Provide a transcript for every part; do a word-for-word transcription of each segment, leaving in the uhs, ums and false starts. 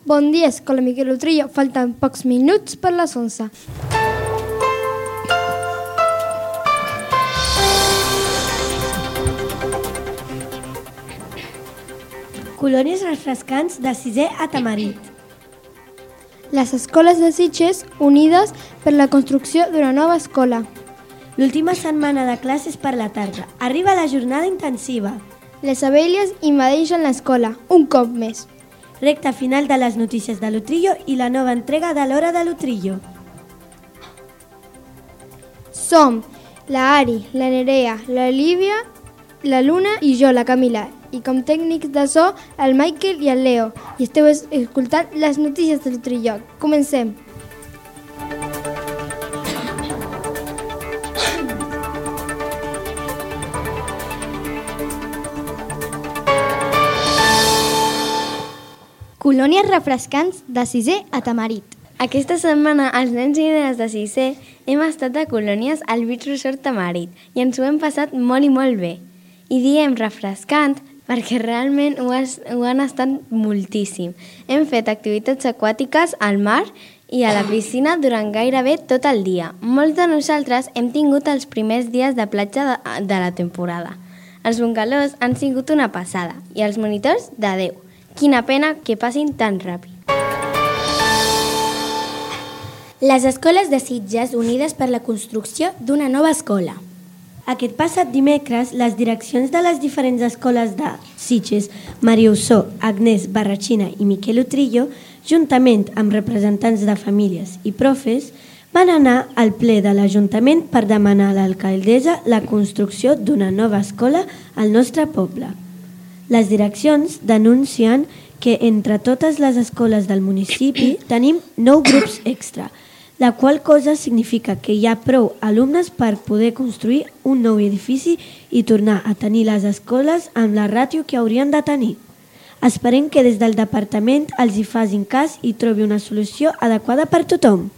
Bon dia, Escola Miquel Utrillo. Falten pocs minuts per les onze. Colònies refrescants de sisè a Tamarit. Les escoles de Sitges unides per la construcció d'una nova escola. L'última setmana de classes per la tarda. Arriba la jornada intensiva. Les abelles invadeixen l'escola, un cop més. Recta final de les notícies de l'Utrillo i la nova entrega de l'Hora de l'Utrillo. Som la Ari, la Nerea, la Lívia, la Luna i jo, la Camila. I com tècnics de so, el Michael i el Leo. I esteu escoltant les notícies de l'Utrillo. Comencem. Colònies refrescants de sisè a Tamarit. Aquesta setmana els nens i nenes de sisè hem estat a colònies al Beach Resort Tamarit i ens ho hem passat molt i molt bé. I diem refrescant perquè realment ho, has, ho han estat moltíssim. Hem fet activitats aquàtiques al mar i a la piscina durant gairebé tot el dia. Molts de nosaltres hem tingut els primers dies de platja de, de la temporada. Els bungalows han sigut una passada i els monitors de Déu. Quina pena que passin tan ràpid. Les escoles de Sitges unides per la construcció d'una nova escola. Aquest passat dimecres, les direccions de les diferents escoles de Sitges, Maria Ossó, Agnès Barratxina i Miquel Utrillo, juntament amb representants de famílies i profes, van anar al ple de l'Ajuntament per demanar a l'alcaldessa la construcció d'una nova escola al nostre poble. Les direccions denuncien que entre totes les escoles del municipi tenim nou grups extra, la qual cosa significa que hi ha prou alumnes per poder construir un nou edifici i tornar a tenir les escoles amb la ràtio que haurien de tenir. Esperem que des del departament els hi facin cas i trobi una solució adequada per tothom.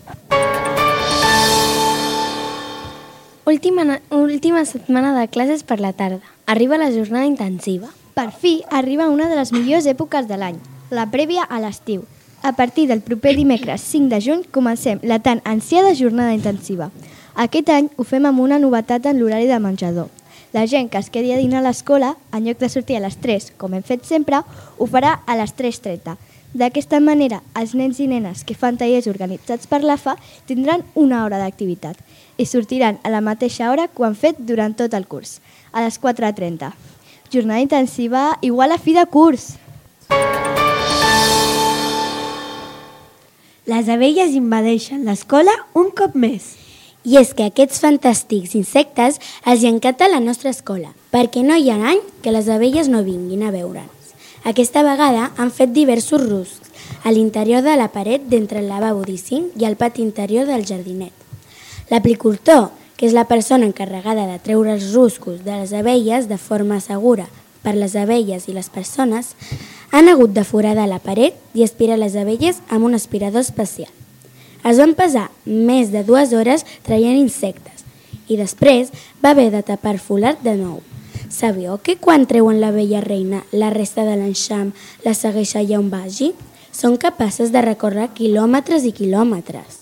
Última, última setmana de classes per la tarda. Arriba la jornada intensiva. Per fi arriba una de les millors èpoques de l'any, la prèvia a l'estiu. A partir del proper dimecres cinc de juny comencem la tan ansiada jornada intensiva. Aquest any ho fem amb una novetat en l'horari de menjador. La gent que es quedi a dinar a l'escola, en lloc de sortir a les tres, com hem fet sempre, ho farà a les tres trenta. D'aquesta manera, els nens i nenes que fan tallers organitzats per l'A F A tindran una hora d'activitat i sortiran a la mateixa hora que ho han fet durant tot el curs, a les quatre trenta. Jornada intensiva igual a fi de curs. Les abelles invadeixen l'escola un cop més. I és que aquests fantàstics insectes els encanta la nostra escola, perquè no hi ha any que les abelles no vinguin a veure'ns. Aquesta vegada han fet diversos ruscs a l'interior de la paret d'entre el lavabo d'I cinc i el pati interior del jardinet. L'apicultor, que és la persona encarregada de treure els ruscos de les abelles de forma segura per les abelles i les persones, han hagut de foradar la paret i aspirar les abelles amb un aspirador especial. Es van passar més de dues hores traient insectes i després va haver de tapar folat de nou. Sabíeu que quan treuen l'abella reina, la resta de l'enxam la segueix allà on vagi? Són capaces de recórrer quilòmetres i quilòmetres.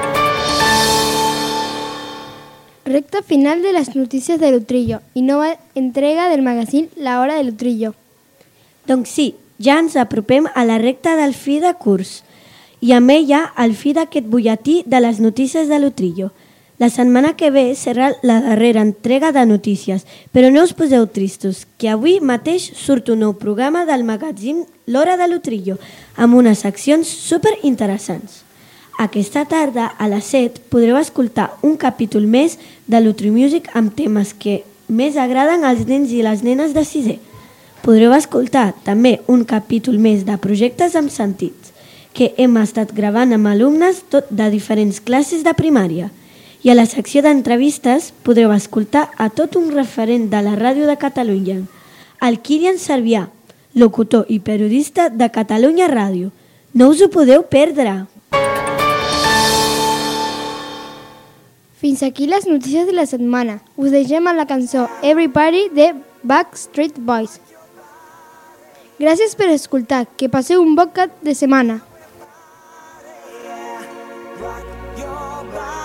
Recta final de les notícies de l'Utrillo i nova entrega del magazín La Hora de l'Utrillo. Doncs sí, ja ens apropem a la recta del fi de curs i amb ella al fi d'aquest butlletí de les notícies de l'Utrillo. La setmana que ve serà la darrera entrega de notícies, però no us poseu tristos, que avui mateix surt un nou programa del magazín L'Hora de l'Utrillo amb unes seccions superinteressants. Aquesta tarda, a les set, podreu escoltar un capítol més de l'Utri Music amb temes que més agraden als nens i les nenes de sisè. Podreu escoltar també un capítol més de projectes amb sentits, que hem estat gravant amb alumnes tot de diferents classes de primària. I a la secció d'entrevistes podreu escoltar a tot un referent de la ràdio de Catalunya, el Kilian Servià, locutor i periodista de Catalunya Ràdio. No us ho podeu perdre! Fins aquí les notícies de la setmana. Us deixem amb la cançó Everybody de Backstreet Boys. Gràcies per escoltar. Que passeu un bon cap de setmana. rock your body.